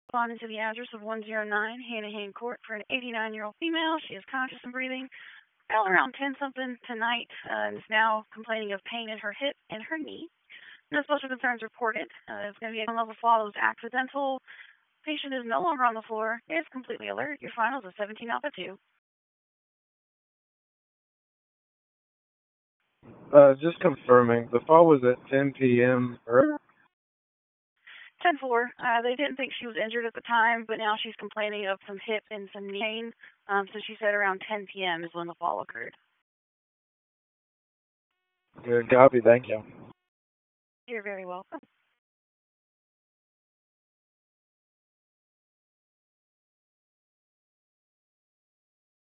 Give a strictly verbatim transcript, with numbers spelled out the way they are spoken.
Responding to the address of one oh nine Hanahan Court for an eighty-nine-year-old female. She is conscious and breathing. Well, around ten something tonight, uh, and is now complaining of pain in her hip and her knee. No special concerns reported. Uh, it's going to be a level follows accidental. Patient is no longer on the floor. Is completely alert. Your final is a seventeen alpha two. Uh, just confirming, the fall was at ten p.m. ten four. Uh, they didn't think she was injured at the time, but now she's complaining of some hip and some knee pain. Um, so she said around ten p.m. is when the fall occurred. Good copy, thank you. You're very welcome.